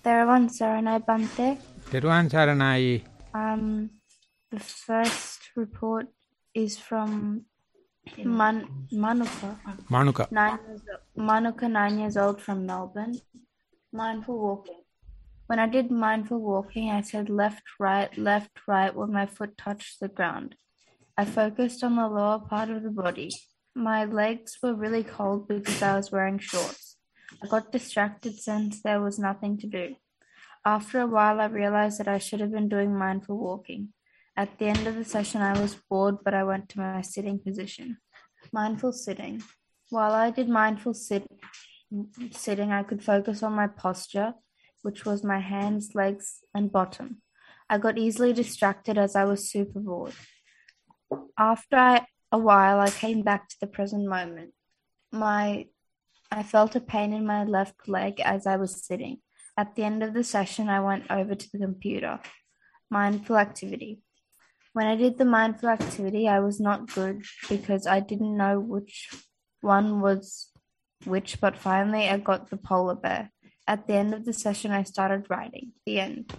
Therawan Saranai Bante. Teruvan Saranai. The first report is from Manuka. Manuka. 9 years old from Melbourne. Mindful walking. When I did mindful walking, I said left, right, when my foot touched the ground. I focused on the lower part of the body. My legs were really cold because I was wearing shorts. I got distracted since there was nothing to do. After a while, I realized that I should have been doing mindful walking. At the end of the session, I was bored, but I went to my sitting position. Mindful sitting. While I did mindful sitting, I could focus on my posture, which was my hands, legs, and bottom. I got easily distracted as I was super bored. After a while, I came back to the present moment. I felt a pain in my left leg as I was sitting. At the end of the session, I went over to the computer. Mindful activity. When I did the mindful activity, I was not good because I didn't know which one was which, but finally I got the polar bear. At the end of the session, I started writing. The end.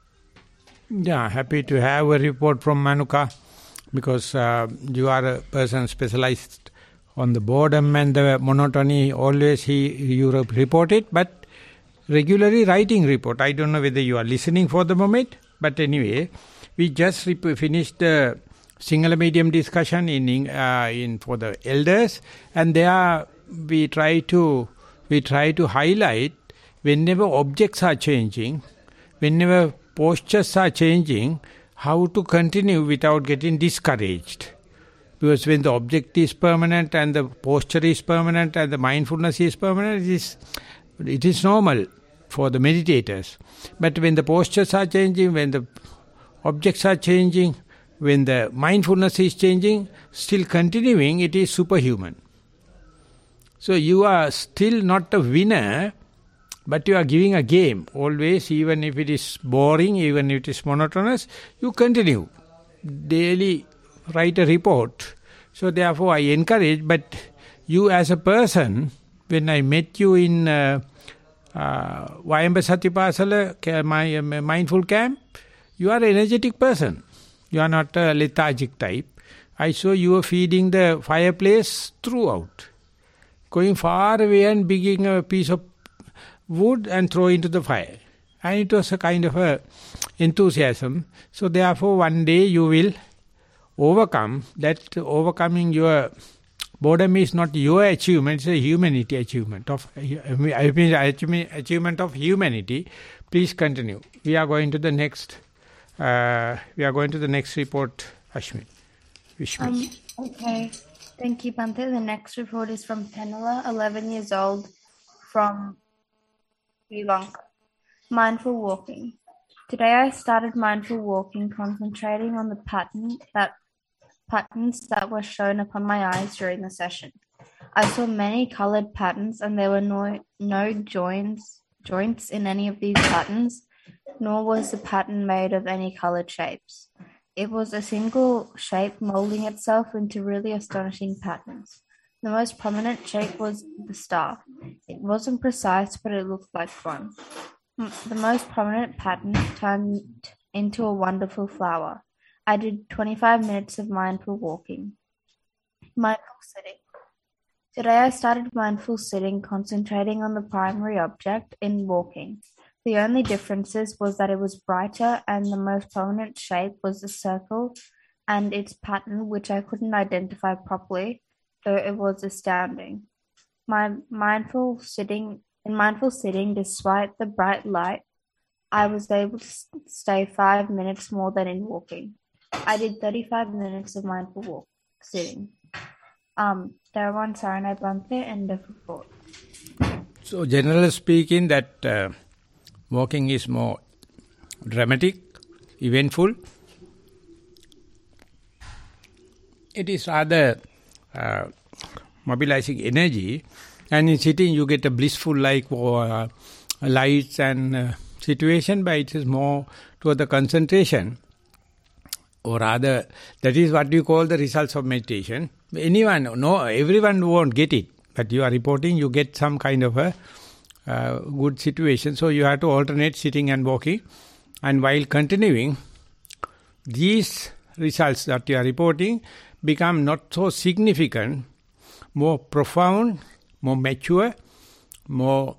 Yeah, happy to have a report from Manuka because you are a person specialized on the boredom and the monotony. Always you report it, but regularly writing report. I don't know whether you are listening for the moment, but anyway, we just finished the Sinhala medium discussion in for the elders, and there we try to highlight whenever objects are changing, whenever postures are changing, how to continue without getting discouraged. Because when the object is permanent and the posture is permanent and the mindfulness is permanent, it is normal for the meditators. But when the postures are changing, when the objects are changing, when the mindfulness is changing, still continuing, it is superhuman. So you are still not a winner, but you are giving a game. Always, even if it is boring, even if it is monotonous, you continue. Daily write a report. So therefore I encourage, but you as a person, when I met you in Vayamba Satipasala, my mindful camp, you are an energetic person. You are not a lethargic type. I saw you were feeding the fireplace throughout. Going far away and digging a piece of wood and throw into the fire. And it was a kind of a enthusiasm. So therefore one day you will overcome. That overcoming your boredom is not your achievement, it's a humanity achievement achievement of humanity. Please continue. We are going to the next report, Ashmi. Okay. Thank you, Bante. The next report is from Penela, 11 years old, from Sri Lanka. Mindful walking. Today I started mindful walking, concentrating on the patterns that were shown upon my eyes during the session. I saw many colored patterns, and there were no joints in any of these patterns, nor was the pattern made of any colored shapes. It was a single shape molding itself into really astonishing patterns. The most prominent shape was the star. It wasn't precise, but it looked like one. The most prominent pattern turned into a wonderful flower. I did 25 minutes of mindful walking. Mindful sitting. Today I started mindful sitting, concentrating on the primary object in walking. The only differences was that it was brighter and the most prominent shape was the circle and its pattern, which I couldn't identify properly, though it was astounding. In mindful sitting, despite the bright light, I was able to stay 5 minutes more than in walking. I did 35 minutes of mindful sitting. Therawan Saranai Bante, end of report. So generally speaking, that walking is more dramatic, eventful. It is rather mobilizing energy, and in sitting you get a blissful lights and situation, but it is more toward the concentration, or rather that is what we call the results of meditation. Everyone won't get it, but you are reporting, you get some kind of a good situation. So you have to alternate sitting and walking. And while continuing, these results that you are reporting become not so significant, more profound, more mature, more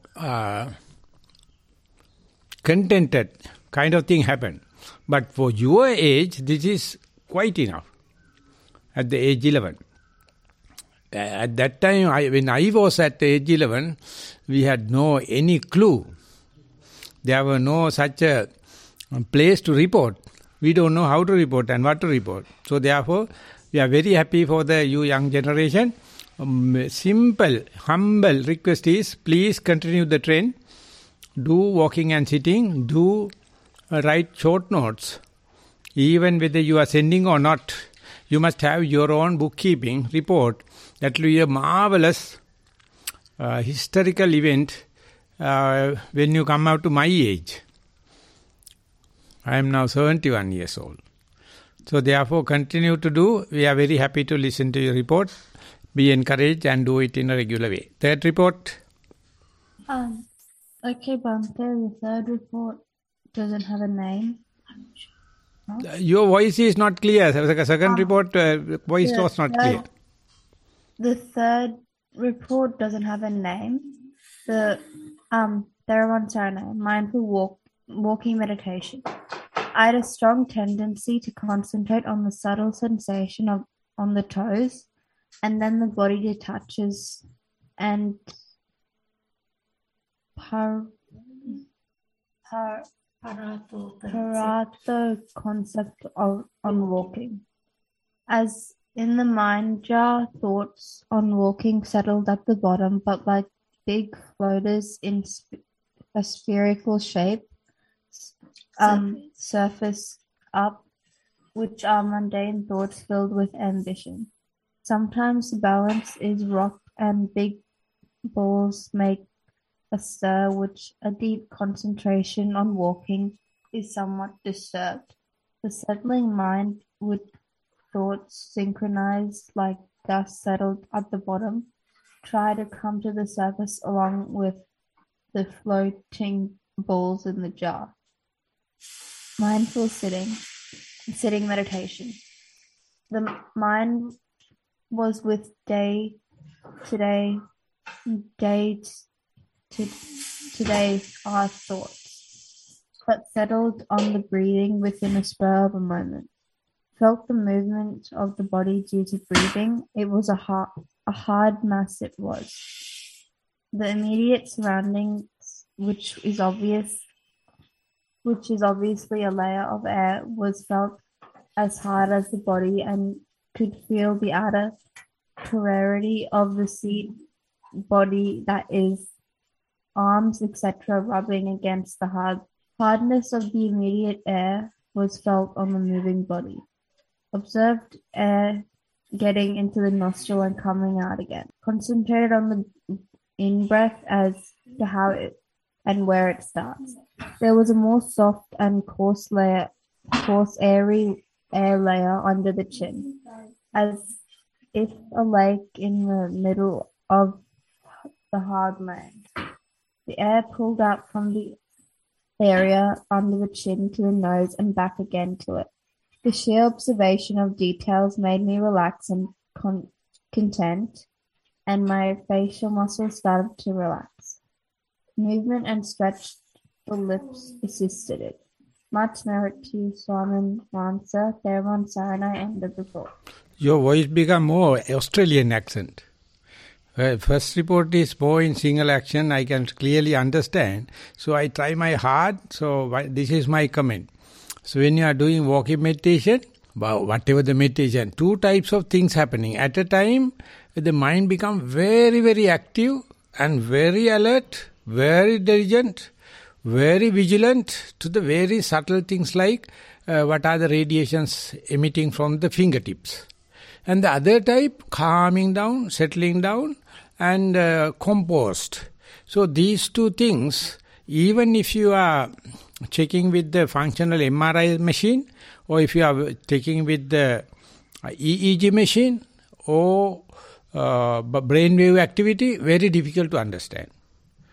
contented kind of thing happen. But for your age, this is quite enough. At the age 11. At that time, when I was at age 11, we had no any clue. There were no such a place to report. We don't know how to report and what to report. So therefore, we are very happy for the you young generation. Simple, humble request is, please continue the trend. Do walking and sitting. Do write short notes. Even whether you are sending or not, you must have your own bookkeeping report. That will be a marvelous historical event when you come out to my age. I am now 71 years old. So therefore, continue to do. We are very happy to listen to your report. Be encouraged and do it in a regular way. Third report. Okay, Bante, the third report doesn't have a name. Your voice is not clear. The second report, voice was not clear. The third report doesn't have a name. The Theravada, mindful walking meditation. I had a strong tendency to concentrate on the subtle sensation on the toes, and then the body detaches, and Paratha concept on walking. As in the mind jar, thoughts on walking settled at the bottom, but like big floaters in a spherical shape, surface up, which are mundane thoughts filled with ambition. Sometimes the balance is rocked and big balls make a stir, which a deep concentration on walking is somewhat disturbed. The settling mind with thoughts synchronized like dust settled at the bottom, try to come to the surface along with the floating balls in the jar. Mindful sitting meditation. The mind was with day today our thoughts, but settled on the breathing within a spur of a moment. Felt the movement of the body due to breathing. It was a hard mass it was. The immediate surroundings, which is obviously a layer of air, was felt as hard as the body and could feel the outer clarity of the seat body, that is, arms, etc., rubbing against the hardness of the immediate air was felt on the moving body. Observed air getting into the nostril and coming out again. Concentrated on the in-breath as to how it and where it starts. There was a more soft and coarse airy air layer under the chin, as if a lake in the middle of the hard land. The air pulled out from the area under the chin to the nose and back again to it. The sheer observation of details made me relax and content, and my facial muscles started to relax. Movement and stretched the lips assisted it. Much merit to Swamin Mansa, Theravada Saranai, and the report. Your voice become more Australian accent. First report is more in single action, I can clearly understand. So I try my hard, so this is my comment. So when you are doing walking meditation, whatever the meditation, two types of things happening. At a time, the mind becomes very, very active and very alert, very diligent, very vigilant to the very subtle things like what are the radiations emitting from the fingertips. And the other type, calming down, settling down, and composed. So these two things, even if you are checking with the functional MRI machine, or if you are taking with the EEG machine, or brainwave activity, very difficult to understand.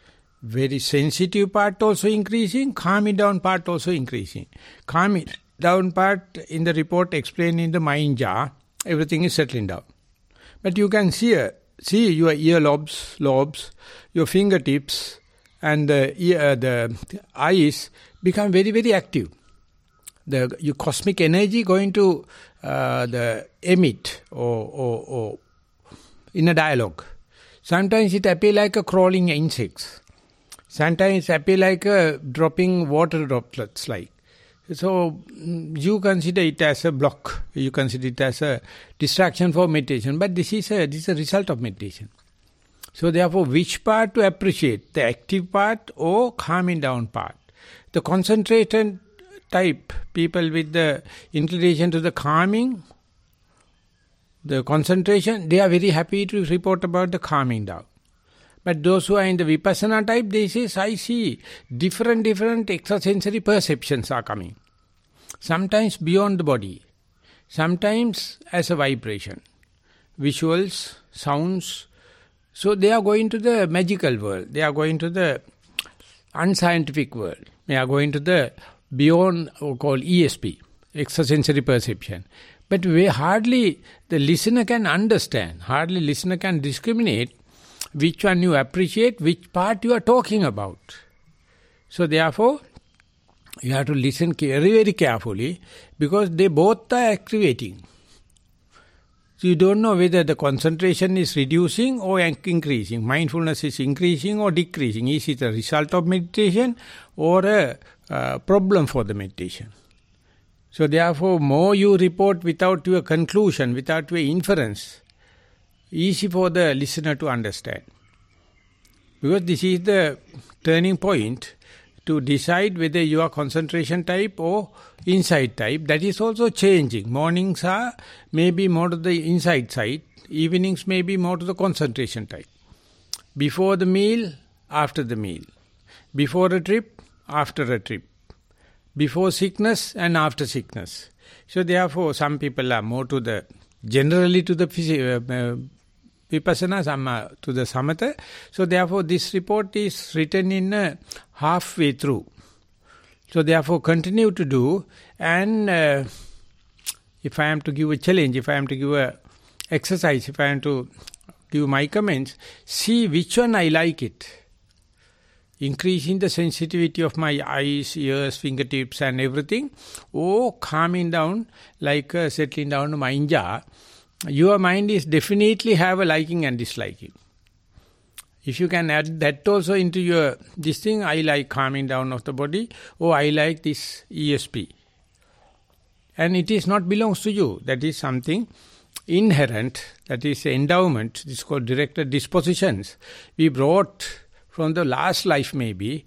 very sensitive part also increasing, calming down part also increasing. Calming down part in the report explained in the mind jar, everything is settling down. But you can see your ear lobes, your fingertips, and the eyes become very, very active. Your cosmic energy going to the emit or in a dialogue. Sometimes it appears like a crawling insects. Sometimes it appears like a dropping water droplets like. So you consider it as a block. You consider it as a distraction for meditation. But this is a result of meditation. So therefore, which part to appreciate? The active part or calming down part? The concentrated type, people with the inclination to the calming, the concentration, they are very happy to report about the calming down. But those who are in the Vipassana type, they say, I see different extrasensory perceptions are coming. Sometimes beyond the body, sometimes as a vibration, visuals, sounds. So they are going to the magical world. They are going to the unscientific world. They are going to the beyond, called ESP, extrasensory perception. But hardly the listener can understand, hardly listener can discriminate which one you appreciate, which part you are talking about. So therefore, you have to listen very, very carefully because they both are activating. So you don't know whether the concentration is reducing or increasing. Mindfulness is increasing or decreasing. Is it a result of meditation or a problem for the meditation? So therefore, more you report without your conclusion, without your inference, easy for the listener to understand. Because this is the turning point to decide whether you are concentration type or insight type. That is also changing. Mornings are maybe more to the insight side. Evenings may be more to the concentration type. Before the meal, after the meal. Before a trip, after a trip. Before sickness and after sickness. So therefore, some people are more to the, generally to the Vipassana, some are to the Samatha. So therefore, this report is written in halfway through. So therefore, continue to do. And if I am to give a challenge, if I am to give a exercise, if I am to give my comments, see which one I like it. Increasing the sensitivity of my eyes, ears, fingertips and everything, or calming down like settling down to mind jar. Your mind is definitely have a liking and disliking. If you can add that also into your this thing, I like calming down of the body, or I like this ESP. And it is not belongs to you. That is something inherent, that is endowment. This is called directed dispositions. We brought from the last life maybe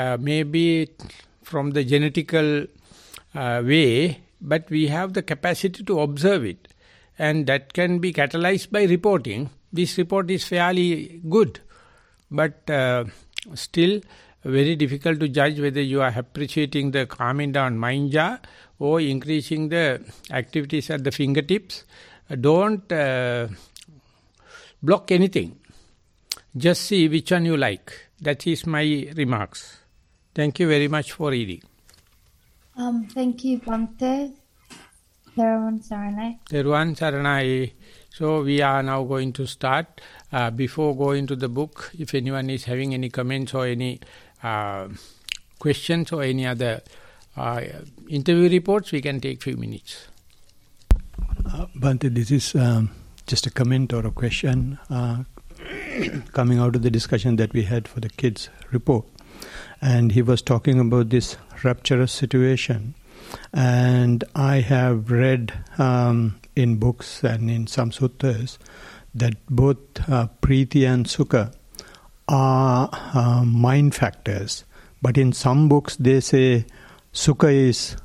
from the genetical way, but we have the capacity to observe it. And that can be catalyzed by reporting. This report is fairly good, but still very difficult to judge whether you are appreciating the calming down mind jar or increasing the activities at the fingertips. Don't block anything. Just see which one you like. That is my remarks. Thank you very much for reading. Thank you, Bhante. Theruvan Saranai. Theruvan Saranai. So we are now going to start. Before going to the book, if anyone is having any comments or any questions or any other interview reports, we can take 5 minutes. Bhante, this is just a comment or a question coming out of the discussion that we had for the kids' report. And he was talking about this rapturous situation. And I have read in books and in some suttas that both Priti and Sukha are mind factors. But in some books they say Sukha is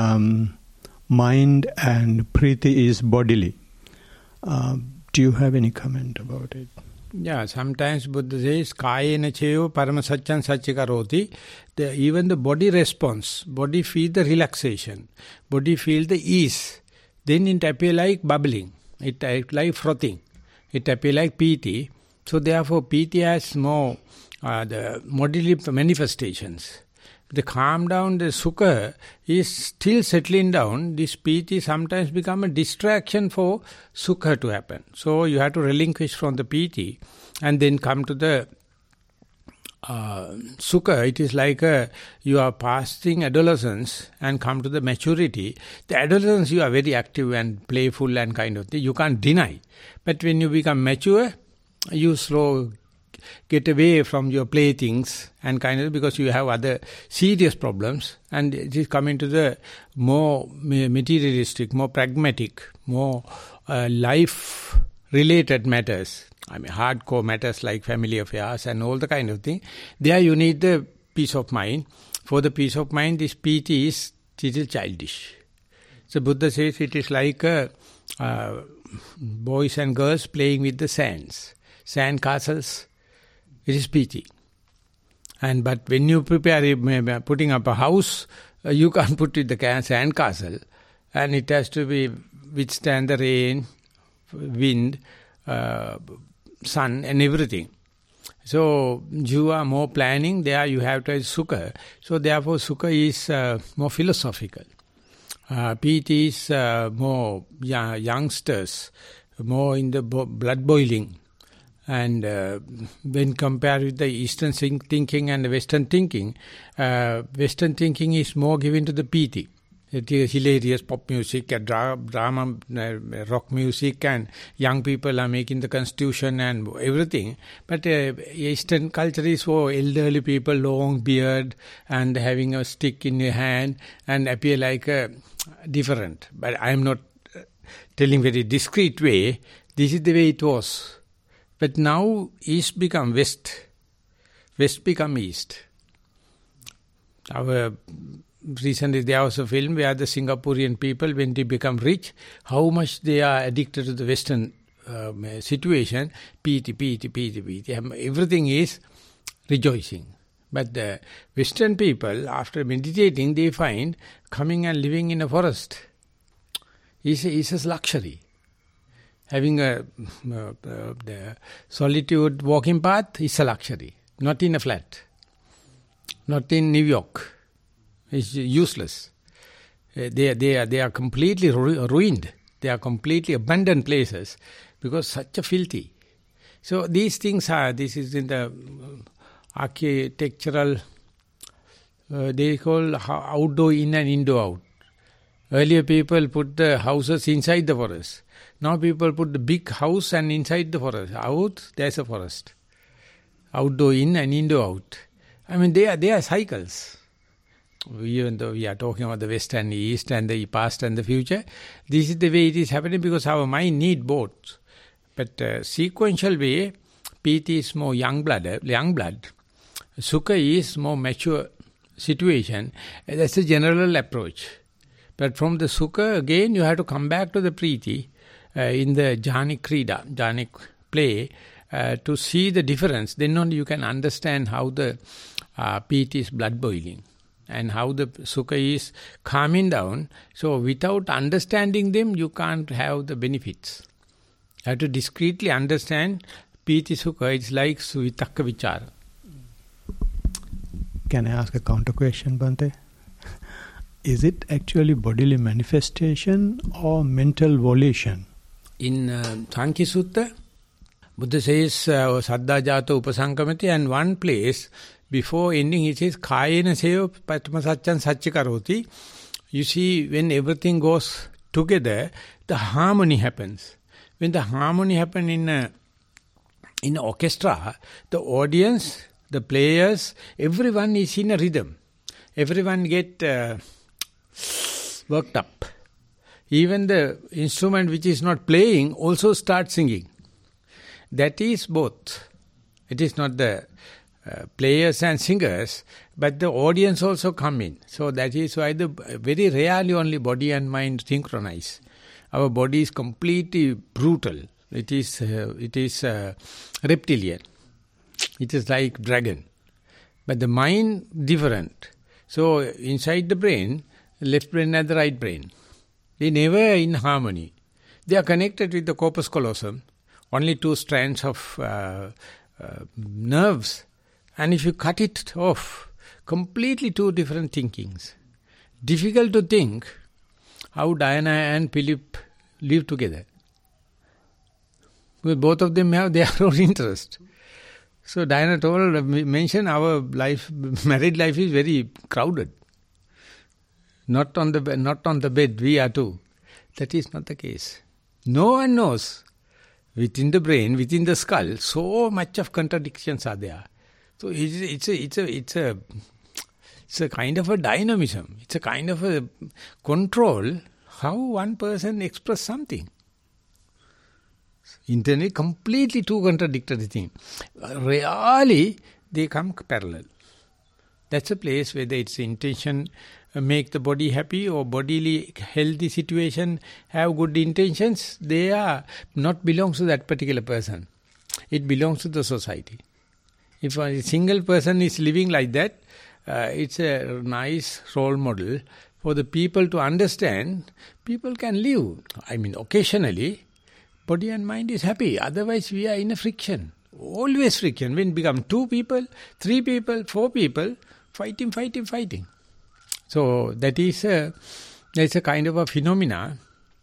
mind and Priti is bodily. Do you have any comment about it? Yeah, sometimes Buddha says, Kayena cheyo paramasachan sachikaroti. Even the body response, body feel the relaxation, body feel the ease. Then it appear like bubbling, it appear like frothing, it appear like piti. So therefore piti has more the bodily manifestations. The calm down, the sukha is still settling down. This piti sometimes become a distraction for sukha to happen. So you have to relinquish from the piti and then come to the sukha. It is like you are passing adolescence and come to the maturity. The adolescence you are very active and playful and kind of thing. You can't deny. But when you become mature, you get away from your playthings and kind of, because you have other serious problems, and it is coming to the more materialistic, more pragmatic, more life-related matters. I mean, hardcore matters like family affairs and all the kind of thing. There you need the peace of mind. For the peace of mind, this piti is little childish. So Buddha says it is like boys and girls playing with the sand castles. It is piti. But when you prepare putting up a house, you can't put it the sand castle, and it has to be withstand the rain, wind, sun and everything. So you are more planning, there you have to have sukha. So therefore sukha is more philosophical. Piti is more youngsters, more in the blood boiling. And when compared with the Eastern thinking and the Western thinking is more given to the piti. It is hilarious pop music, drama, rock music, and young people are making the constitution and everything. But Eastern culture is for elderly people, long beard and having a stick in your hand and appear like different. But I am not telling very discreet way. This is the way it was. But now East become West. West become East. Recently there was a film where the Singaporean people, when they become rich, how much they are addicted to the Western situation. Piti. Everything is rejoicing. But the Western people, after meditating, they find coming and living in a forest is a luxury. Having the solitude walking path is a luxury. Not in a flat. Not in New York. It's useless. They are completely ruined. They are completely abandoned places because such a filthy. So these things this is in the architectural, they call outdoor in and indoor out. Earlier people put the houses inside the forest. Now people put the big house and inside the forest. Out, there's a forest. Outdoor in and indoor out. I mean, they are cycles. Even though we are talking about the West and the East and the past and the future, this is the way it is happening because our mind need both. But sequential way, piti is more young blood. Sukha is more mature situation. That's the general approach. But from the sukha, again, you have to come back to the priti in the jhanic krida, jhanic play, to see the difference. Then only you can understand how the piti is blood boiling and how the sukha is calming down. So without understanding them, you can't have the benefits. You have to discreetly understand piti sukha. It's like vitakka vichara. Can I ask a counter question, Bhante? Is it actually bodily manifestation or mental volition? In Sankhya Sutta, Buddha says, Saddha Jato Upasankamati, and one place, before ending, he says, Kayena Seyo Patma Satchan Satchikaroti. You see, when everything goes together, the harmony happens. When the harmony happens in an orchestra, the audience, the players, everyone is in a rhythm. Everyone get worked up. Even the instrument which is not playing also starts singing. That is both. It is not the players and singers, but the audience also come in. So that is why very rarely only body and mind synchronize. Our body is completely brutal. It is reptilian. It is like dragon. But the mind different. So inside the brain, left brain and the right brain, they never in harmony. They are connected with the corpus callosum, only two strands of nerves, And if you cut it off, completely two different thinkings. Difficult to think how Diana and Philip live together. Because both of them have their own interest. So Diana mentioned our life, married life is very crowded. Not on the bed, we are two. That is not the case. No one knows. Within the brain, within the skull, so much of contradictions are there. So it's a kind of a dynamism. It's a kind of a control how one person express something. Internally, completely two contradictory things. Really, they come parallel. That's a place where its intention make the body happy or bodily healthy situation have good intentions. They are not belongs to that particular person. It belongs to the society. If a single person is living like that, it's a nice role model for the people to understand. People can live. I mean, occasionally, body and mind is happy. Otherwise, we are in a friction. Always friction. When become 2 people, 3 people, 4 people, fighting. So that's a kind of a phenomena.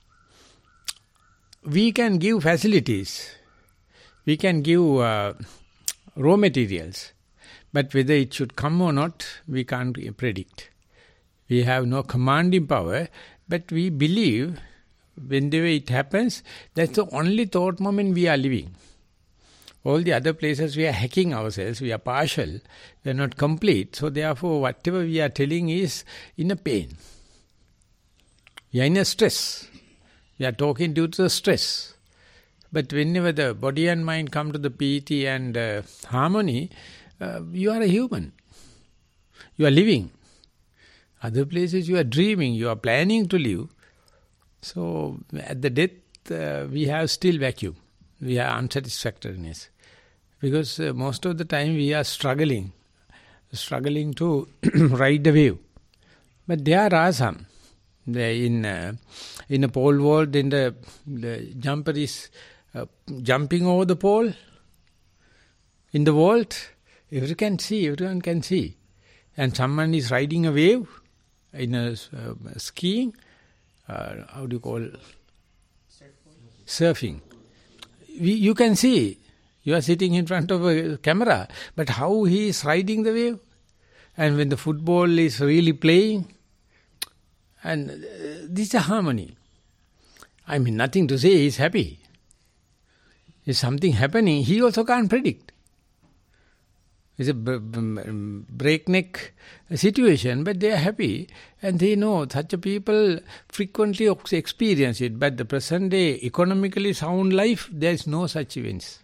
We can give facilities. We can give raw materials. But whether it should come or not, we can't predict. We have no commanding power, but we believe whenever it happens, that's the only thought moment we are living. All the other places we are hacking ourselves, we are partial, we are not complete. So therefore, whatever we are telling is in a pain. We are in a stress. We are talking due to the stress. But whenever the body and mind come to the piti and harmony, you are a human. You are living. Other places you are dreaming, you are planning to live. So at the death, we have still vacuum. We have unsatisfactoriness. Because most of the time we are struggling to ride the wave. But there are some. In a pole vault, then the jumper is jumping over the pole. In the vault, everyone can see. And someone is riding a wave in a skiing. How do you call it? Surfing. You can see. You are sitting in front of a camera. But how he is riding the wave? And when the football is really playing. And this is a harmony. I mean, nothing to say, he is happy. If something happening, he also can't predict. It's a breakneck situation, but they are happy and they know such a people frequently experience it. But the present day economically sound life, there is no such events.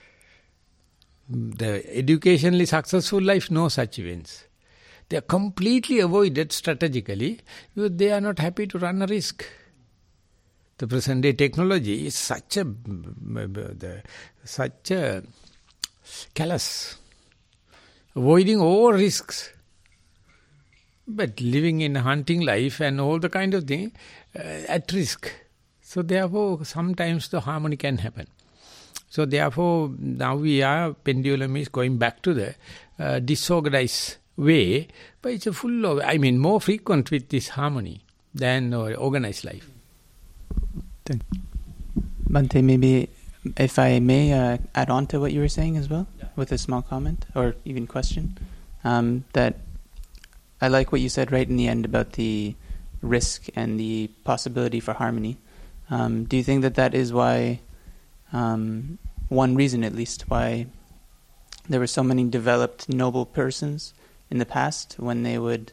The educationally successful life, no such events. They are completely avoided strategically because they are not happy to run a risk. The present day technology is such a callous. Avoiding all risks. But living in a hunting life and all the kind of thing, at risk. So therefore, sometimes the harmony can happen. So therefore, now pendulum is going back to the disorganized way, but it's a full of, more frequent with this harmony than organized life. Bhante, maybe if I may add on to what you were saying as well, with a small comment or even question, that I like what you said right in the end about the risk and the possibility for harmony. Do you think that is why, one reason at least, why there were so many developed noble persons in the past when they would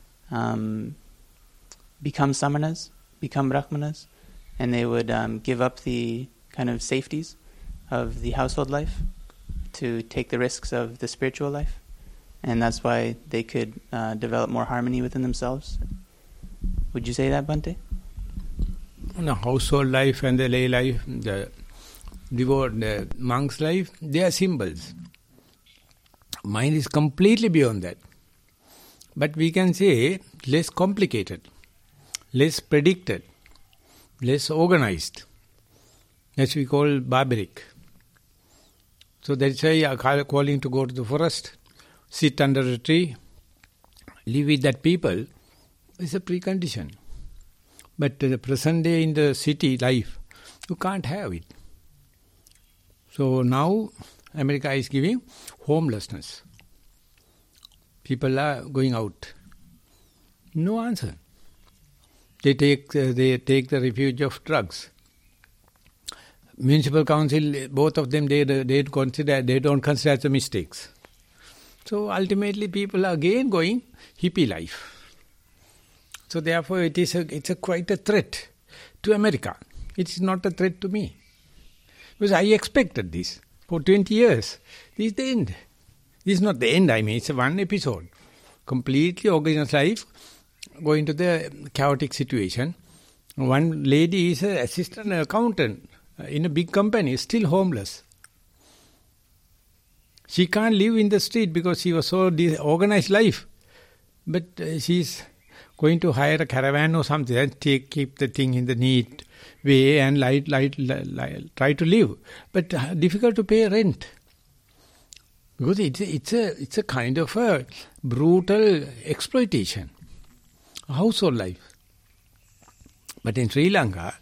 become samanas, become brahmanas, and they would give up the kind of safeties of the household life to take the risks of the spiritual life, and that's why they could develop more harmony within themselves? Would you say that, Bhante? No, household life and the lay life, the monk's life, they are symbols. Mind is completely beyond that. But we can say less complicated, less predicted, less organized. That's we call barbaric. So that's why you are calling to go to the forest sit under a tree, live with that people, is a precondition. But the present day in the city life, you can't have it. So now America is giving homelessness. People are going out. No answer. They take the refuge of drugs. Municipal council, both of them, they don't consider as a mistakes. So ultimately, people are again going hippie life. So therefore, it's quite a threat to America. It's not a threat to me, because I expected this for 20 years. This is the end. This is not the end. I mean, it's one episode. Completely organized life, going to the chaotic situation. One lady is an assistant accountant in a big company, still homeless. She can't live in the street because she was so organized life. But she's going to hire a caravan or something and keep the thing in the neat way and try to live. But difficult to pay rent. Because it's a kind of a brutal exploitation. Household life. But in Sri Lanka,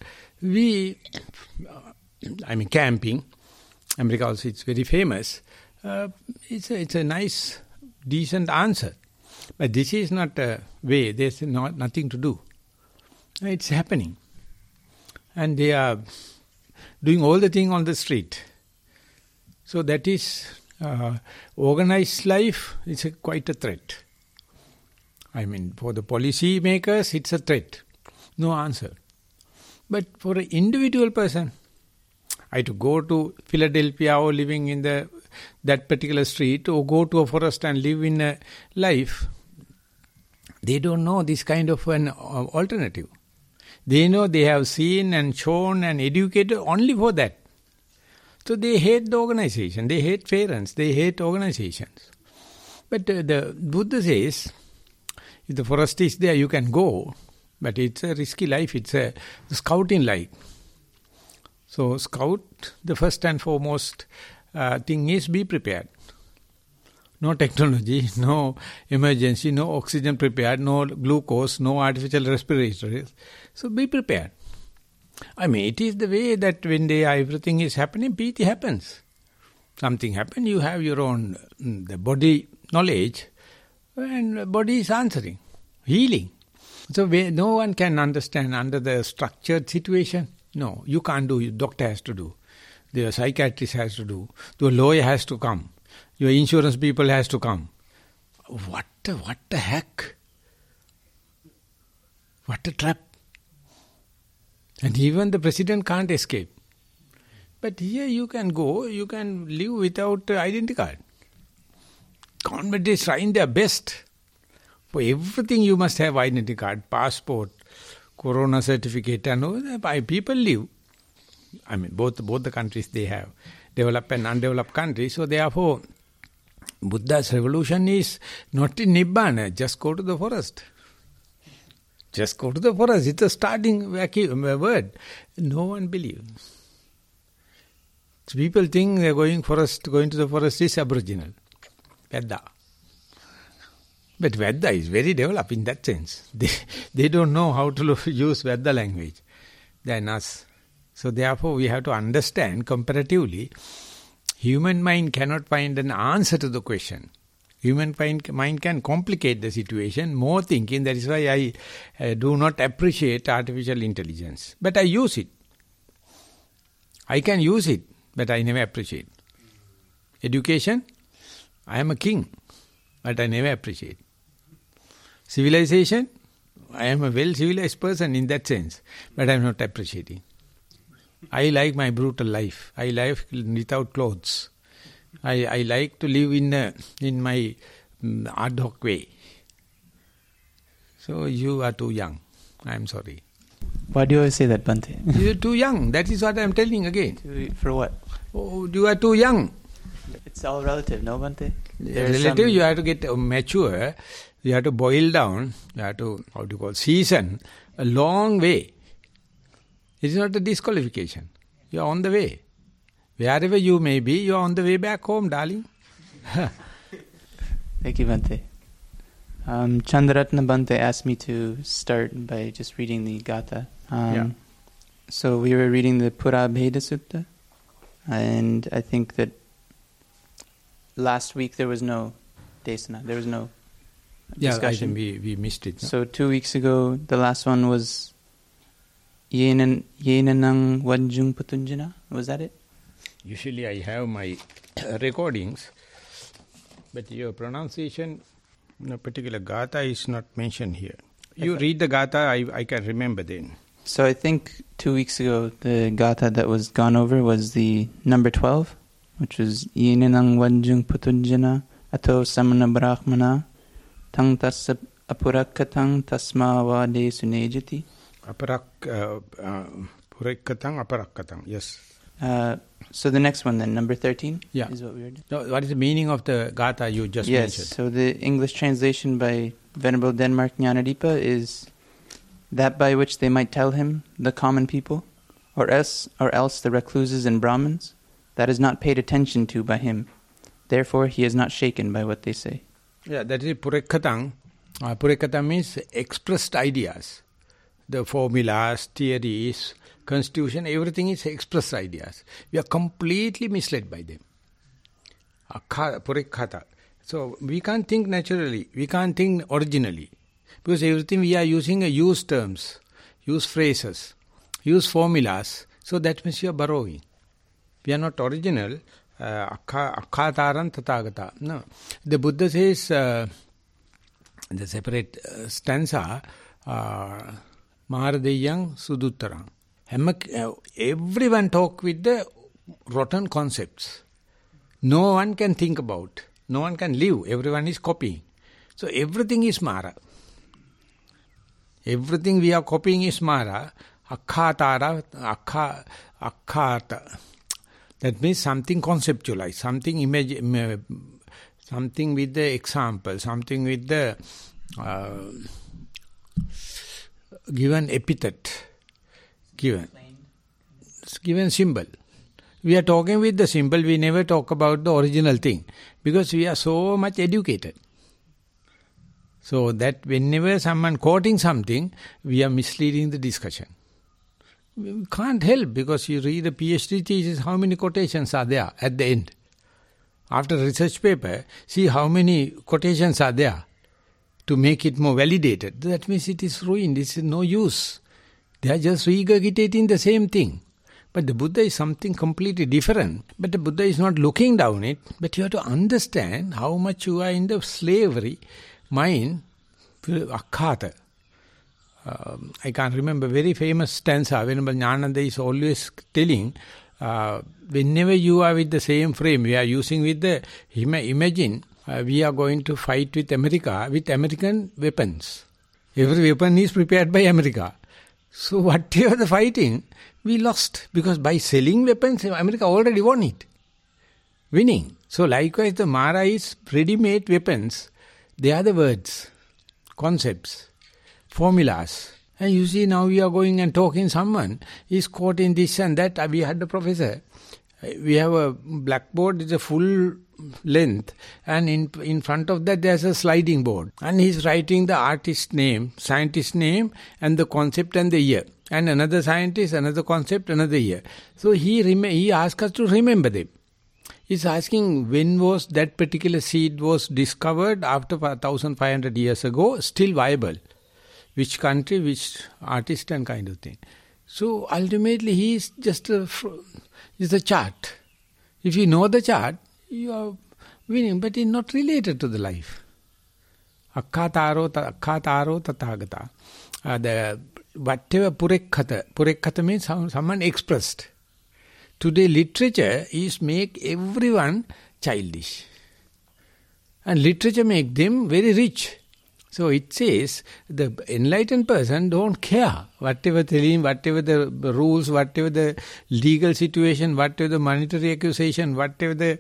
camping, America also it's very famous. It's a nice, decent answer. But this is not a way, there's nothing to do. It's happening. And they are doing all the things on the street. So that is, organized life is quite a threat. I mean, for the policy makers, it's a threat. No answer. But for an individual person, I had to go to Philadelphia or living in that particular street or go to a forest and live in a life. They don't know this kind of an alternative. They know they have seen and shown and educated only for that. So they hate the organization, they hate parents, they hate organizations. But the Buddha says, if the forest is there, you can go, but it's a risky life, it's a scouting life. So scout, the first and foremost thing is be prepared. No technology, no emergency, no oxygen prepared, no glucose, no artificial respirators. So be prepared. I mean, it is the way that when everything is happening, piti happens. Something happens, you have your own the body knowledge, and the body is answering, healing. So no one can understand under the structured situation. No, you can't do, your doctor has to do, the psychiatrist has to do, the lawyer has to come, your insurance people has to come. What the heck? What a trap. And even the president can't escape. But here you can go, you can live without identity card. Government is trying their best. For everything you must have identity card, passport, corona certificate, and people live. I mean, both the countries they have, developed and undeveloped countries. So therefore, Buddha's revolution is not in Nibbana, just go to the forest. Just go to the forest. It's a starting word. No one believes. So people think they're going to the forest is aboriginal. Vedda. But Vedda is very developed in that sense. They don't know how to use Vedda language than us. So therefore we have to understand comparatively, human mind cannot find an answer to the question. Human mind can complicate the situation, more thinking. That is why I do not appreciate artificial intelligence. But I use it. I can use it, but I never appreciate. Education, I am a king, but I never appreciate. Civilization, I am a well-civilized person in that sense, but I am not appreciating. I like my brutal life. I live without clothes. I like to live in my ad hoc way. So you are too young. I am sorry. Why do you always say that, Bhante? You are too young. That is what I am telling again. For what? Oh, you are too young. It's all relative, no, Bhante? Relative, you have to get mature. You have to boil down. You have to, season a long way. It is not a disqualification. You are on the way. Wherever you may be, you are on the way back home, darling. Thank you, Bhante. Chandaratna Bhante asked me to start by just reading the Gatha. So we were reading the Pura Bheda Sutta, and I think that last week there was no desana, there was no discussion. I think we missed it. No? So 2 weeks ago, the last one was Yenanang Vajjung Patunjana. Was that it? Usually I have my recordings, but your pronunciation, in a particular Gatha is not mentioned here. You read the Gatha, I can remember then. So I think 2 weeks ago, the Gatha that was gone over was the number 12, which was Yenanang Vajjung Patunjana Ato Samana Brahmana Tang Tas Apurakatang Tasma Vade Sunejati. Purakatang, Aparakatang, yes. So the next one then, number 13, is what we were doing. So what is the meaning of the Gatha you just mentioned? Yes, so the English translation by Venerable Denmark Jnanadipa is that by which they might tell him, the common people, or else the recluses and Brahmins, that is not paid attention to by him. Therefore he is not shaken by what they say. Yeah, that is Purakatang. Purakatang means expressed ideas. The formulas, theories, constitution, everything is expressed ideas. We are completely misled by them. Purikkata. So we can't think naturally, we can't think originally. Because everything we are using used terms, used phrases, used formulas. So that means you are borrowing. We are not original. Akkataram tathagata. No. The Buddha says, the separate stanza, Maharadeyang Suduttarang. Everyone talk with the rotten concepts. No one can think about. No one can live. Everyone is copying. So everything is Mara. Everything we are copying is Mara. Akkhatara, akkhata. That means something conceptualized, something something with the example, something with the given epithet, given symbol. We are talking with the symbol, we never talk about the original thing, because we are so much educated. So that whenever someone quoting something, we are misleading the discussion. We can't help, because you read a PhD thesis, how many quotations are there at the end? After research paper, see how many quotations are there to make it more validated. That means it is ruined, it is no use. They are just regurgitating the same thing. But the Buddha is something completely different. But the Buddha is not looking down it, but you have to understand how much you are in the slavery mind, akkhata. I can't remember, very famous stanza, Venerable Jnananda is always telling, whenever you are with the same frame, we are using with the, imagine, we are going to fight with America, with American weapons. Every weapon is prepared by America. So whatever the fighting, we lost, because by selling weapons, America already won it. Winning. So likewise the Mara is ready-made weapons. They are the words, concepts, formulas. And you see now we are going and talking someone, is quoting this and that. We had the professor. We have a blackboard, it's a full length, and in front of that there's a sliding board. And he's writing the artist name, scientist name, and the concept and the year. And another scientist, another concept, another year. So he asked us to remember them. He's asking when was that particular seed was discovered after 1,500 years ago, still viable. Which country, which artist and kind of thing. So ultimately he is just a chart. If you know the chart, you are winning, but it's not related to the life. Akkhataro tathagata. Whatever Purikkata means someone expressed. Today literature is make everyone childish. And literature make them very rich. So it says the enlightened person don't care whatever telling, whatever the rules, whatever the legal situation, whatever the monetary accusation, whatever the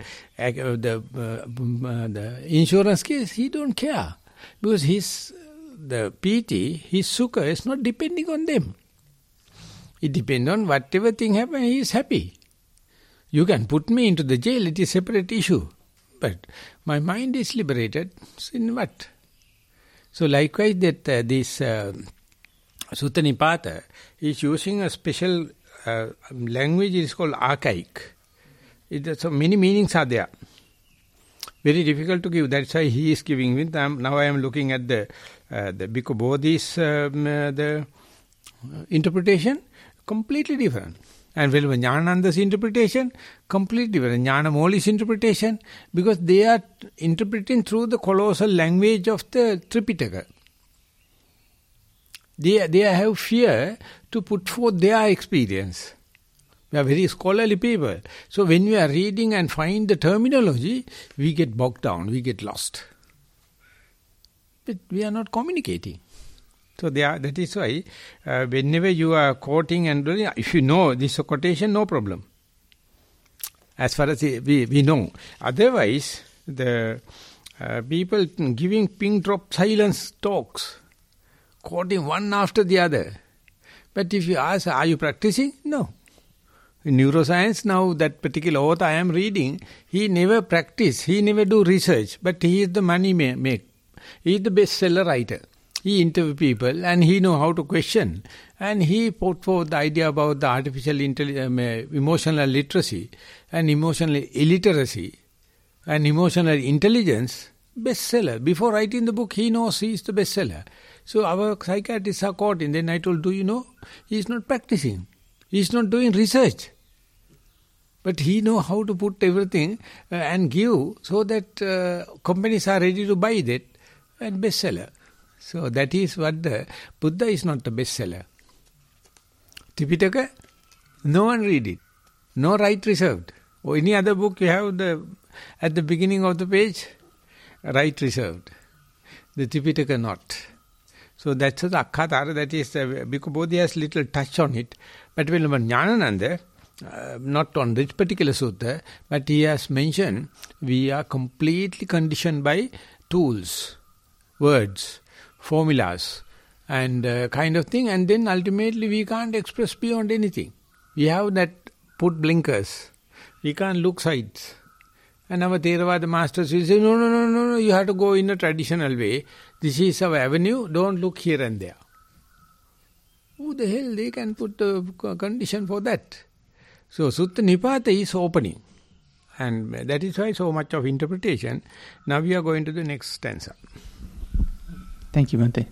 insurance case, he don't care. Because the piti, his sukha is not depending on them. It depends on whatever thing happens, he is happy. You can put me into the jail, it is a separate issue. but my mind is liberated. So in what? So likewise that this Sutta Nipata is using a special language. It is called archaic. So many meanings are there. Very difficult to give. That's why he is giving it. Now I am looking at the Bhikkhu Bodhi's the interpretation, completely different. And Jnanananda's interpretation, completely different. Jnanamoli's interpretation, because they are interpreting through the colossal language of the Tripitaka. They have fear to put forth their experience. We are very scholarly people. So when we are reading and find the terminology, we get bogged down, we get lost. But we are not communicating. So that is why whenever you are quoting and if you know this quotation, no problem. As far as we know. Otherwise, the people giving pin drop silence talks, quoting one after the other. But if you ask, are you practicing? No. In neuroscience, now that particular author I am reading, he never practice, he never do research, but he is the money make. He is the bestseller writer. He interview people and he know how to question. And he put forth the idea about the artificial emotional literacy and emotional illiteracy and emotional intelligence, bestseller. Before writing the book, he knows he is the bestseller. So our psychiatrists are caught in. Then I told, do you know, he is not practicing. He is not doing research. But he know how to put everything and give so that companies are ready to buy that and bestseller. So that is what the Buddha is not the bestseller. Tipitaka, no one read it. No right reserved. Or any other book you have at the beginning of the page, right reserved. The Tipitaka not. So that's the Akkhatara, that is, Bhikkhu Bodhi has little touch on it. But when Jnanananda, not on this particular sutta, but he has mentioned, we are completely conditioned by tools, words, formulas, and kind of thing, and then ultimately we can't express beyond anything. We have that put blinkers. We can't look sides. And our Theravada masters will say, no, you have to go in a traditional way. This is our avenue, don't look here and there. Who the hell they can put a condition for that? So Sutta Nipata is opening. And that is why so much of interpretation. Now we are going to the next stanza. Thank you, Bhante.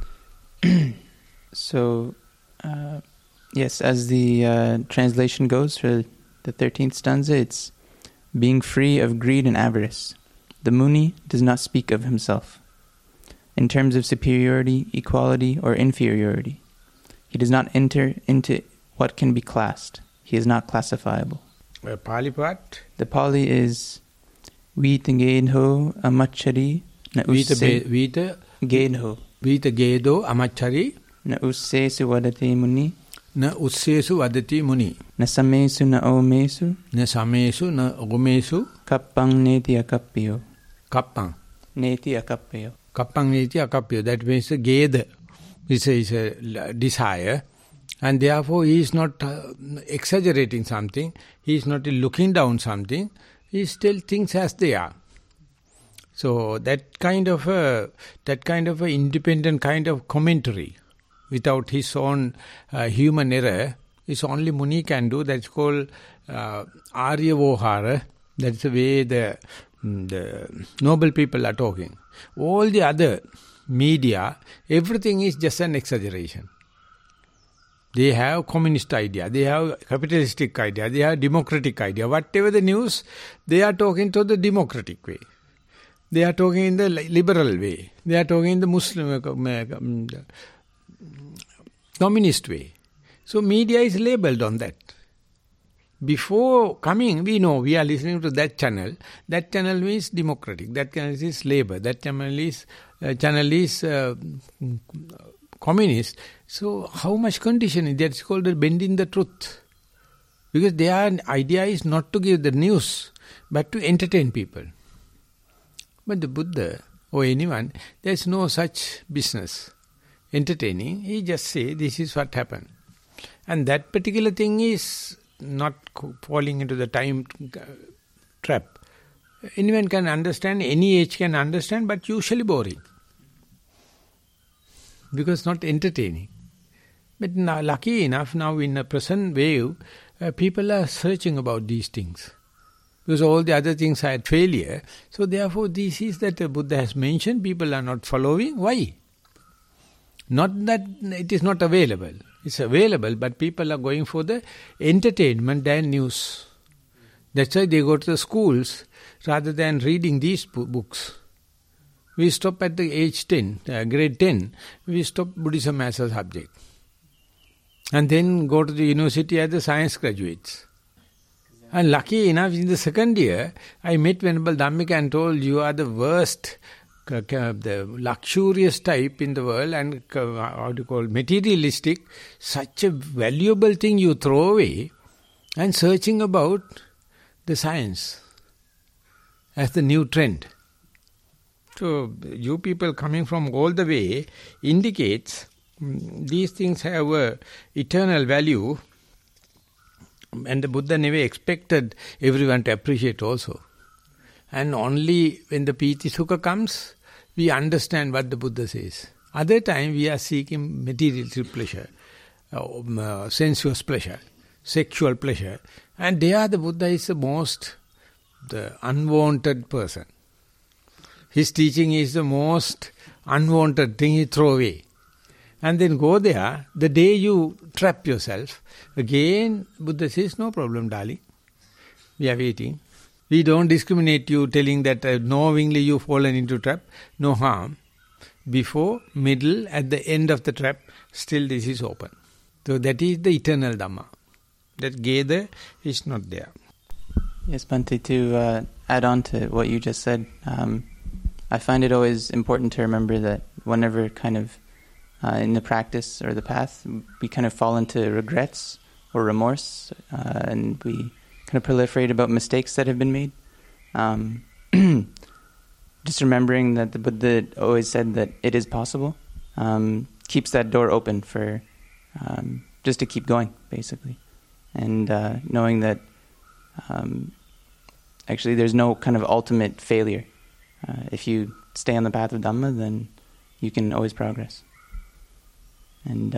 So, yes, as the translation goes for the 13th stanza, it's being free of greed and avarice. The Muni does not speak of himself in terms of superiority, equality, or inferiority. He does not enter into what can be classed. He is not classifiable. Pali part? The Pali is Vita Gedho Amachari Na Usse Gedho. Vita Gedho Amachari Na Ussesu Vadati Muni. Na Ussesu Vadati Muni. Na Samesu Na Omesu. Na Samesu Na Omesu. Kappang Neti Akappyo. Kappang. Neti Akappyo. Kappang Neti Akappyo. That means Gedha. This is a desire. And therefore he is not exaggerating something. He is not looking down something. He still thinks as they are. So that kind of a independent kind of commentary without his own human error is only Muni can do. That's called Arya Vohara. That's the way the noble people are talking. All the other media, everything is just an exaggeration. They have communist idea, they have capitalistic idea, they have democratic idea. Whatever the news, they are talking to the democratic way. They are talking in the liberal way. They are talking in the Muslim, communist way. So media is labeled on that. Before coming, we know we are listening to that channel. That channel means democratic. That channel is labor. That channel is communist. So how much conditioning? That's called the bending the truth. Because their idea is not to give the news, but to entertain people. But the Buddha or anyone, there's no such business. Entertaining, he just say, this is what happened. And that particular thing is not falling into the time trap. Anyone can understand, any age can understand, but usually boring. Because not entertaining. But now, lucky enough, now in the present wave, people are searching about these things. Because all the other things are at failure. So therefore, this is that the Buddha has mentioned, people are not following. Why? Not that it is not available. It's available, but people are going for the entertainment and news. That's why they go to the schools rather than reading these books. We stop at the age 10, grade 10, we stop Buddhism as a subject. And then go to the university as the science graduates. And lucky enough, in the second year, I met Venerable Dhammika and told, you are the worst, the luxurious type in the world and materialistic, such a valuable thing you throw away and searching about the science as the new trend. So, you people coming from all the way indicates these things have a eternal value, and the Buddha never expected everyone to appreciate also. And only when the piti sukha comes, we understand what the Buddha says. Other time we are seeking material pleasure, sensuous pleasure, sexual pleasure, and there the Buddha is the unwanted person. His teaching is the most unwanted thing he throw away. And then go there, the day you trap yourself, again Buddha says, no problem darling, we are waiting. We don't discriminate you telling that knowingly you've fallen into trap, no harm. Before, middle, at the end of the trap, still this is open. So that is the eternal Dhamma. That gather is not there. Yes, Bhante, to add on to what you just said, I find it always important to remember that whenever kind of in the practice or the path, we kind of fall into regrets or remorse, and we kind of proliferate about mistakes that have been made. Just remembering that the Buddha always said that it is possible, keeps that door open for just to keep going, basically. And knowing that actually there's no kind of ultimate failure. If you stay on the path of Dhamma, then you can always progress. And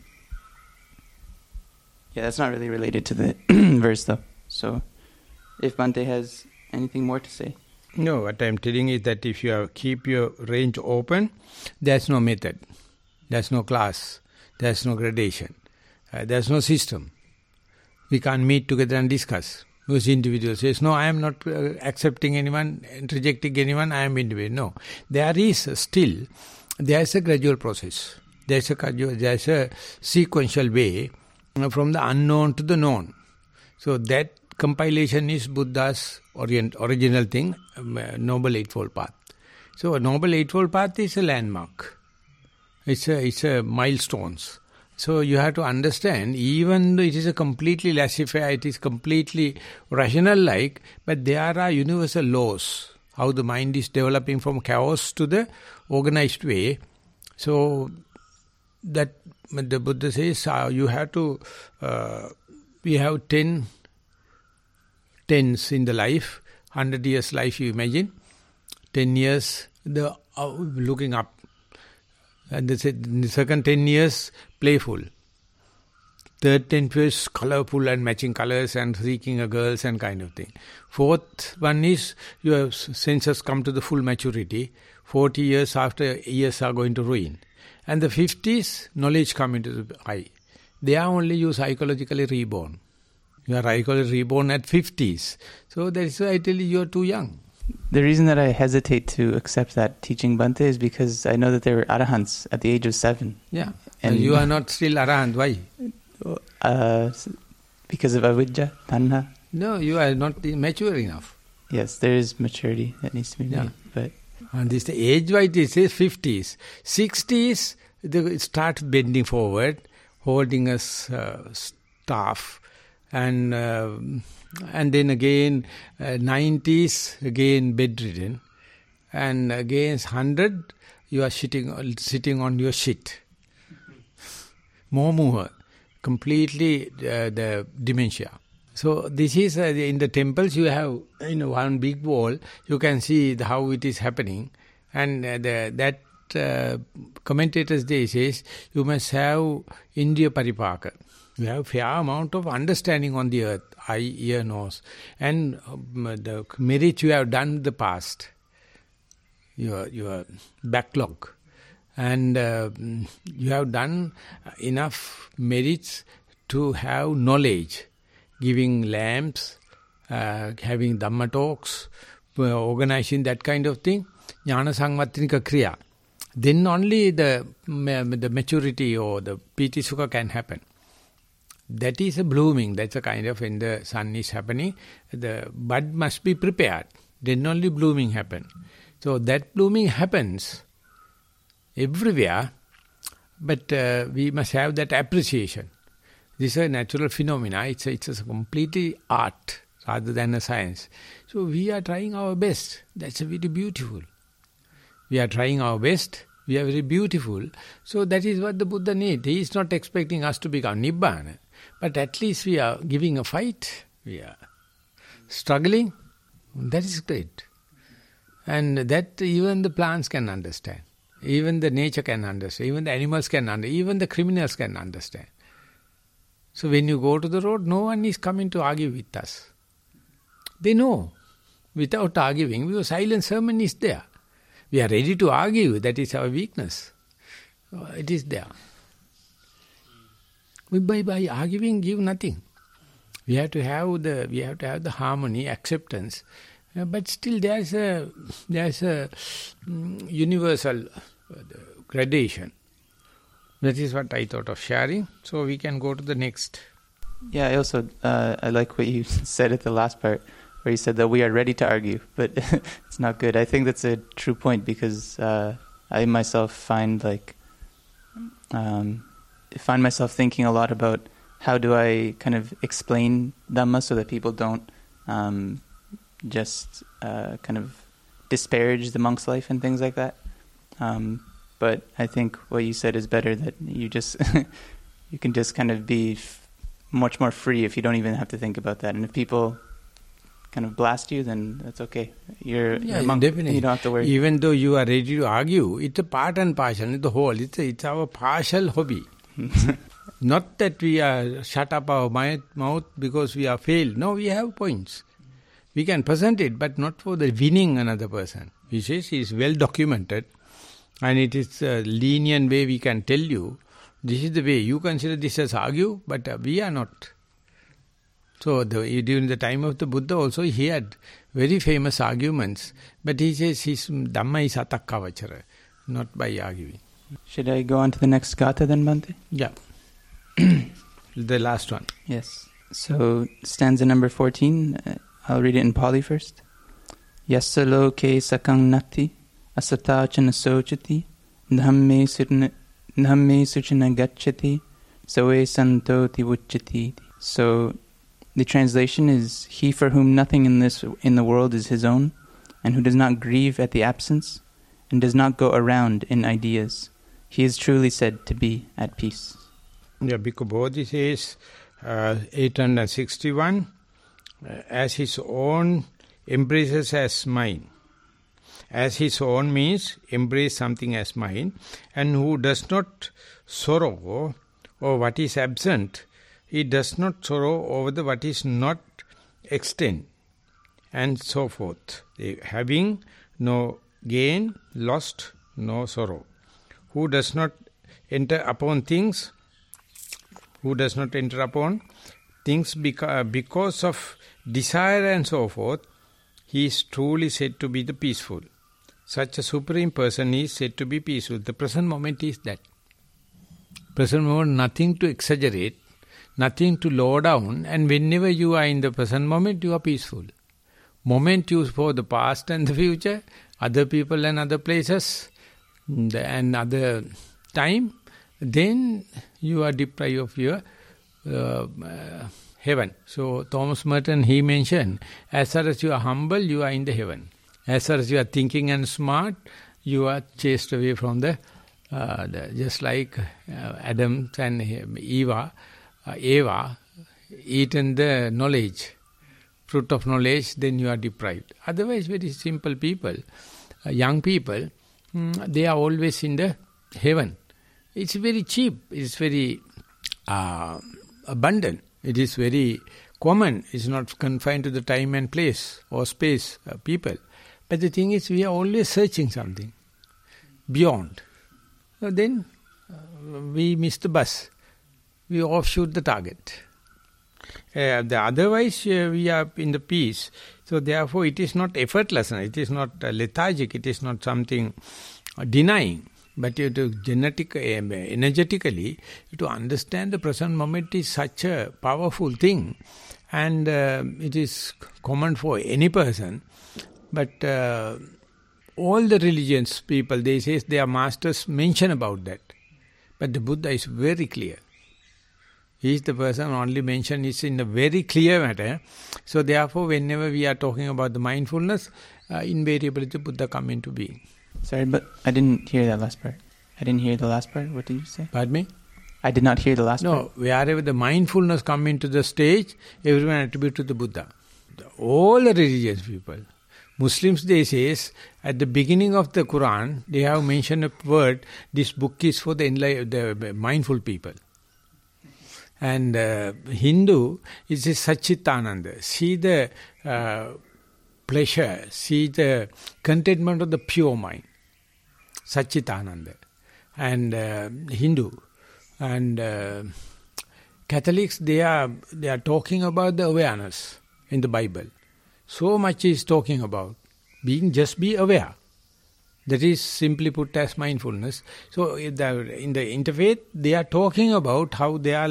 that's not really related to the verse though. So if Bhante has anything more to say. No, what I'm telling is that if you keep your range open, there's no method, there's no class, there's no gradation, there's no system. We can't meet together and discuss. Because individual says, no, I am not accepting anyone and rejecting anyone, I am individual. No, there is a gradual process. There's a sequential way from the unknown to the known. So that compilation is Buddha's original thing, Noble Eightfold Path. So a Noble Eightfold Path is a landmark. It's a milestones. So you have to understand, even though it is a completely laissez-faire, it is completely rational-like, but there are universal laws, how the mind is developing from chaos to the organized way. So that the Buddha says, you have to, we have 10 tens in the life, 100 years life you imagine, 10 years looking up. And the second 10 years, playful. Third 10 years, colorful and matching colors and seeking a girls and kind of thing. Fourth one is, your senses come to the full maturity. 40 years after, years are going to ruin. And the 50s, knowledge come into the eye. They are only you psychologically reborn. You are psychologically reborn at 50s. So that is why I tell you, you are too young. The reason that I hesitate to accept that teaching, Bhante, is because I know that there were arahants at the age of 7. Yeah, and you are not still arahant. Why? Because of avidya, tanha. No, you are not mature enough. Yes, there is maturity that needs to be made. But and this age-wise, it says 50s. 60s, they start bending forward, holding a staff, and then again 90s, again bedridden, and again 100, you are sitting on your shit. More, completely the dementia. So this is, in the temples you have one big wall, you can see how it is happening. And that commentators they says, you must have Indriya Paripaka. You have fair amount of understanding on the earth, eye, ear, nose. And the merit you have done in the past, your backlog. And you have done enough merits to have knowledge. Giving lamps, having Dhamma talks, organizing that kind of thing, Jnana Sangvattinika Kriya. Then only the maturity or the piti sukha can happen. That is a blooming, that's a kind of when the sun is happening, the bud must be prepared. Then only blooming happen. So that blooming happens everywhere, but we must have that appreciation. This is a natural phenomena. It's a completely art rather than a science. So we are trying our best. That's very beautiful. We are trying our best. We are very beautiful. So that is what the Buddha needs. He is not expecting us to become Nibbana. But at least we are giving a fight. We are struggling. That is great. And that even the plants can understand. Even the nature can understand. Even the animals can understand. Even the criminals can understand. So when you go to the road, no one is coming to argue with us. They know, without arguing, because silent sermon is there. We are ready to argue, that is our weakness. It is there. By arguing, give nothing. We have to have the harmony, acceptance. But still there is a universal gradation. That is what I thought of sharing. So we can go to the next. Yeah, I also I like what you said at the last part, where you said that we are ready to argue, but it's not good. I think that's a true point because I myself find myself thinking a lot about how do I kind of explain Dhamma so that people don't just kind of disparage the monk's life and things like that. But I think what you said is better, that you just you can just kind of be much more free if you don't even have to think about that. And if people kind of blast you, then that's okay. You're a monk. Definitely. You don't have to worry. Even though you are ready to argue, it's a part and parcel, it's the whole. It's our partial hobby. Not that we are shut up our mouth because we are failed. No, we have points. We can present it, but not for the winning another person. He says he is well documented. And it is a lenient way we can tell you, this is the way. You consider this as argue, but we are not. So during the time of the Buddha also, he had very famous arguments. But he says his Dhamma is atakkavachara, not by arguing. Should I go on to the next gatha then, Bhante? Yeah. The last one. Yes. So stanza number 14, I'll read it in Pali first. Yassa loke sakang nati asatachana sochati dhamme suchana gacchati sawe santoti vucchati. So the translation is, he for whom nothing in the world is his own, and who does not grieve at the absence, and does not go around in ideas, he is truly said to be at peace. Yeah, Bhikkhu Bodhi says, 861, as his own embraces as mine. As his own means embrace something as mine, and who does not sorrow over what is absent, he does not sorrow over the what is not extant, and so forth. Having no gain, lost, no sorrow. Who does not enter upon things, because of desire and so forth, he is truly said to be the peaceful. Such a supreme person is said to be peaceful. The present moment is that. Present moment, nothing to exaggerate, nothing to lower down, and whenever you are in the present moment, you are peaceful. Moment used for the past and the future, other people and other places, and other time, then you are deprived of your heaven. So Thomas Merton, he mentioned, as far as you are humble, you are in the heaven. As far as you are thinking and smart, you are chased away from the just like Adam and Eva, eaten the knowledge, fruit of knowledge, then you are deprived. Otherwise, very simple people, young people, they are always in the heaven. It's very cheap, it's very abundant, it is very common, it's not confined to the time and place or space, people. But the thing is, we are always searching something beyond. So then we miss the bus, we offshoot the target. Otherwise, we are in the peace. So therefore, it is not effortlessness, it is not lethargic, it is not something denying. But you have to energetically, you have to understand the present moment is such a powerful thing, and it is common for any person. But all the religions people, they say their masters mention about that. But the Buddha is very clear. He is the person only mentioned is in a very clear matter. So therefore, whenever we are talking about the mindfulness, invariably the Buddha come into being. Sorry, but I didn't hear that last part. I didn't hear the last part. What did you say? Pardon me? I did not hear the last part. No, wherever the mindfulness come into the stage, everyone attribute to the Buddha. All the religious people. Muslims, they say, at the beginning of the Quran, they have mentioned a word, this book is for the mindful people. And Hindu, it is Satchitananda. See the pleasure, see the contentment of the pure mind. Satchitananda. And Hindu. And Catholics, they are talking about the awareness in the Bible. So much is talking about just be aware. That is simply put as mindfulness. So in the interfaith, they are talking about how their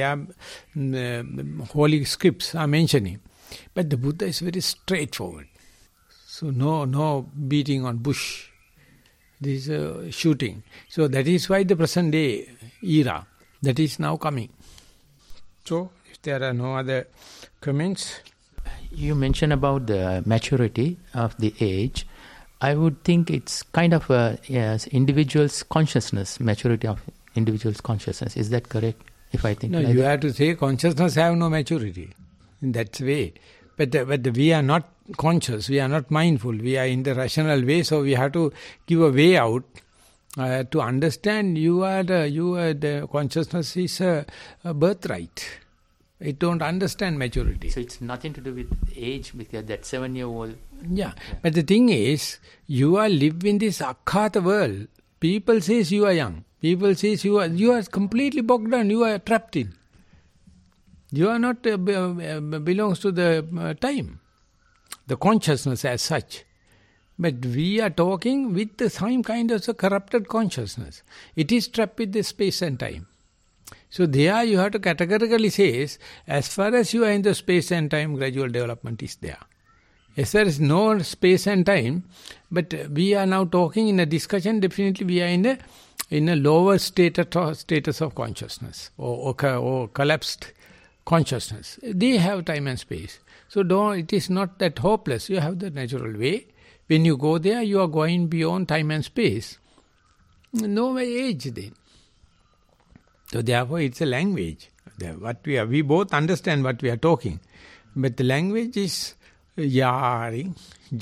holy scripts are mentioning. But the Buddha is very straightforward. So no beating on bush. This is shooting. So that is why the present day era, that is now coming. So if there are no other comments. You mentioned about the maturity of the age. I would think it's kind of a individual's consciousness, maturity of individual's consciousness. Is that correct? If I think no, you have to say consciousness have no maturity in that way. But we are not conscious, we are not mindful, we are in the rational way. So we have to give a way out to understand. The consciousness is a birthright. It don't understand maturity. So it's nothing to do with age, because that 7-year-old... Yeah, but the thing is, you are live in this akhata world. People says you are young. People says you are completely bogged down, you are trapped in. You are not belongs to the time, the consciousness as such. But we are talking with the same kind of a corrupted consciousness. It is trapped with the space and time. So there you have to categorically say, as far as you are in the space and time, gradual development is there. Yes, there is no space and time, but we are now talking in a discussion, definitely we are in a lower status of consciousness or collapsed consciousness. They have time and space. So it is not that hopeless. You have the natural way. When you go there, you are going beyond time and space. No age then. So therefore it's a language. We both understand what we are talking. But the language is jarring,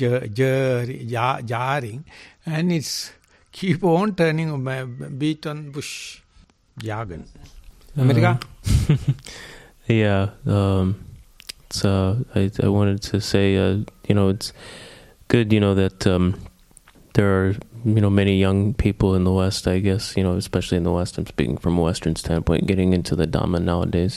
and it's keep on turning beat on bush jargon. America? Yeah, I wanted to say, it's good, that there are, many young people in the West, I guess, especially in the West, I'm speaking from a Western standpoint, getting into the Dhamma nowadays,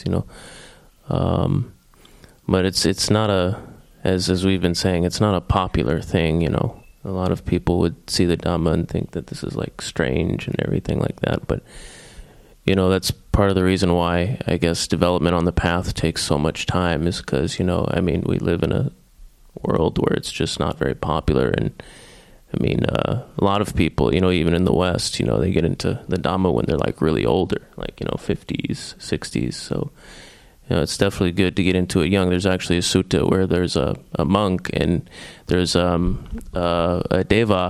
but it's not as we've been saying, it's not a popular thing, A lot of people would see the Dhamma and think that this is like strange and everything like that, but, that's part of the reason why, I guess, development on the path takes so much time is because, we live in a world where it's just not very popular. And, a lot of people, even in the West, they get into the Dhamma when they're like really older, like, 50s, 60s. So, it's definitely good to get into it young. There's actually a sutta where there's a monk and there's a deva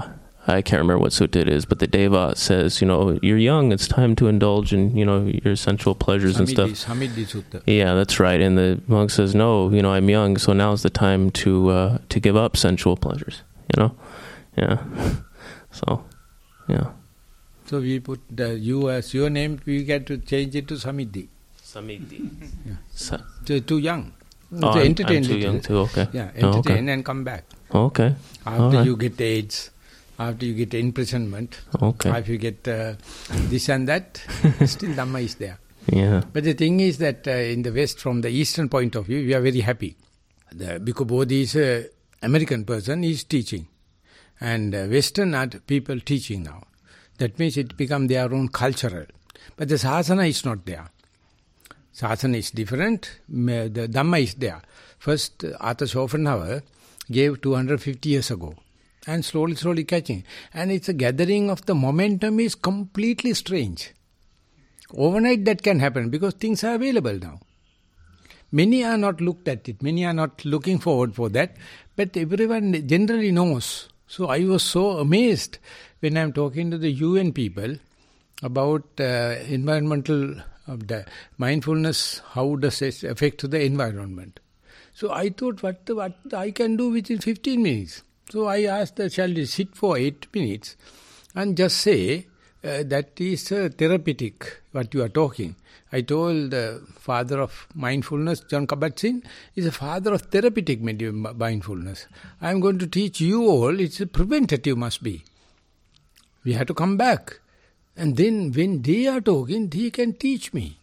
I can't remember what sutta it is, but the Deva says, you're young, it's time to indulge in, your sensual pleasures and stuff. Samidhi Sutta. Yeah, that's right. And the monk says, no, I'm young, so now's the time to give up sensual pleasures, Yeah. So, yeah. So we put you as your name, we get to change it to Samidhi. Samidhi. Yeah. Too young. Oh, entertain I'm too young too, okay. Yeah, entertain and come back. Okay. After you get AIDS, after you get imprisonment, after you get this and that, still Dhamma is there. Yeah. But the thing is that in the West, from the Eastern point of view, we are very happy. The Bhikkhu Bodhi is an American person, he is teaching. And Western are people teaching now. That means it become their own cultural. But the Sasana is not there. Sasana is different, the Dhamma is there. First, Arthur Schopenhauer gave 250 years ago. And slowly catching. And it's a gathering of the momentum is completely strange. Overnight that can happen because things are available now. Many are not looked at it. Many are not looking forward for that. But everyone generally knows. So I was so amazed when I'm talking to the UN people about environmental the mindfulness, how does it affect the environment. So I thought what I can do within 15 minutes. So I asked the child to sit for 8 minutes and just say that is therapeutic, what you are talking. I told the father of mindfulness, John Kabat-Zinn, is a father of therapeutic mindfulness. I am going to teach you all, it's a preventative must be. We have to come back. And then when they are talking, they can teach me.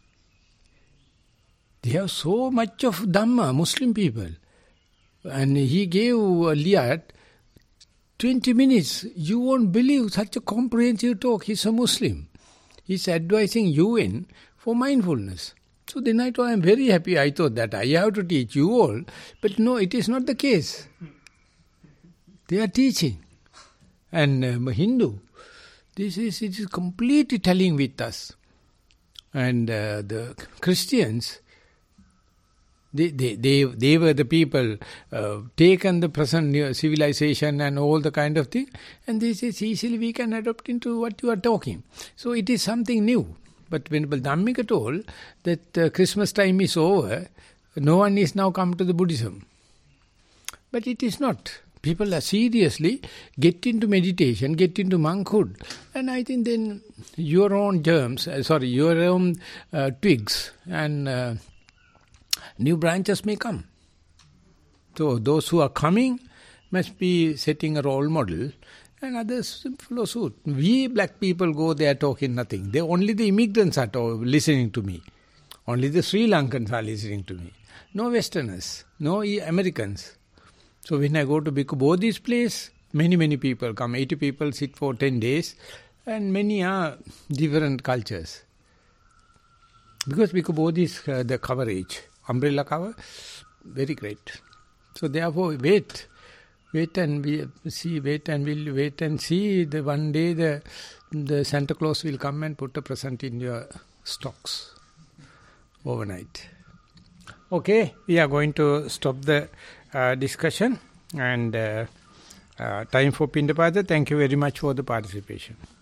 They have so much of Dhamma, Muslim people. And he gave Liat 20 minutes. You won't believe such a comprehensive talk. He's a Muslim. He's advising UN for mindfulness. So then I thought, I'm very happy. I thought that I have to teach you all. But no, it is not the case. They are teaching. And Hindu, it is completely telling with us. And the Christians, they were the people taken the present civilization and all the kind of thing, and they say easily we can adopt into what you are talking. So it is something new. But when Dhammika told that Christmas time is over, no one is now come to the Buddhism. But it is not. People are seriously get into meditation, get into monkhood, and I think then your own germs, your own twigs and new branches may come. So those who are coming must be setting a role model, and others follow suit. We black people go there talking nothing. Only the immigrants are listening to me. Only the Sri Lankans are listening to me. No Westerners, no Americans. So when I go to Bhikkhu Bodhi's place, many people come. 80 people sit for 10 days, and many are different cultures. Because Bhikkhu Bodhi is the coverage, umbrella cover, very great. So therefore wait and see. The one day the Santa Claus will come and put a present in your stocks overnight. Okay, we are going to stop the discussion and time for Pindapada. Thank you very much for the participation.